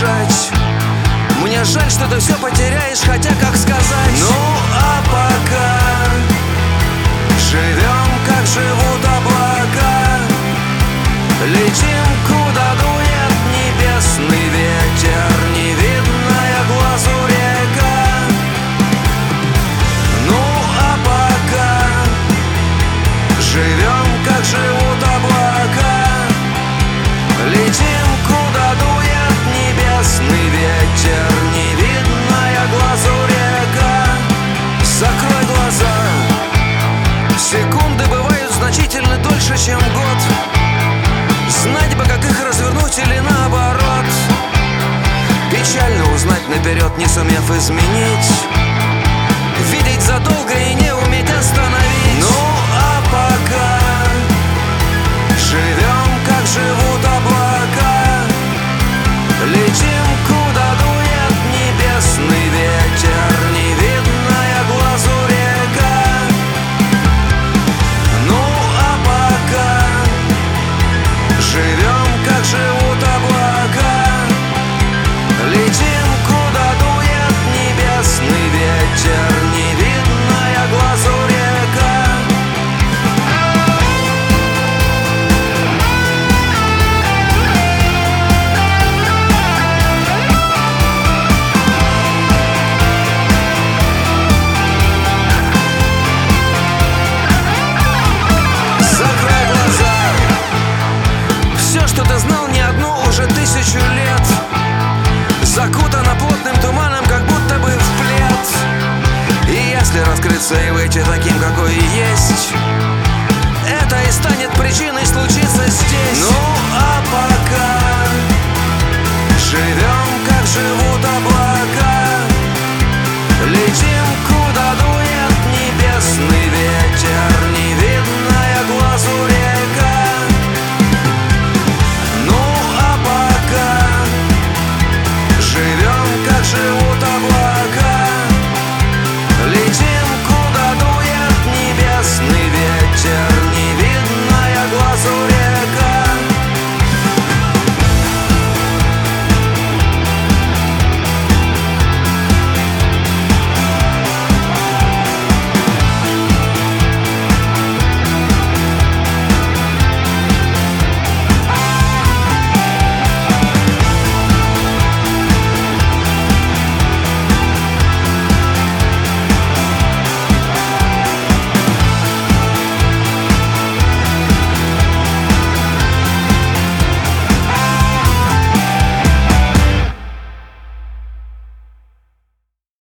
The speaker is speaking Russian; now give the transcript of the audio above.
дышать. Мне жаль, что ты все потеряешь, хотя как сказать? Ну а пока живем, как живут облака, летим, куда дует небесный ветер, невидная глазу река. Ну а пока живем, как живут облака, летим, куда дует небесный ветер, невидная глазу река. Закрой глаза, секунды бывают значительно дольше, чем год. Знать бы, как их развернуть или наоборот. Печально узнать наперед, не сумев изменить, видеть задолго и не уметь остановить. Ну а пока живем, как живут облака, летим, куда дует небесный ветер, невидная глазу река. Ну а пока живем, как живут облака, летим, куда дует небесный ветер, невидная глазу река. Закрой глаза, все, что ты знал не одну уже 1000 лет, закутано плотным туманом, как будто бы в плед. И если раскрыться и выйти таким, какой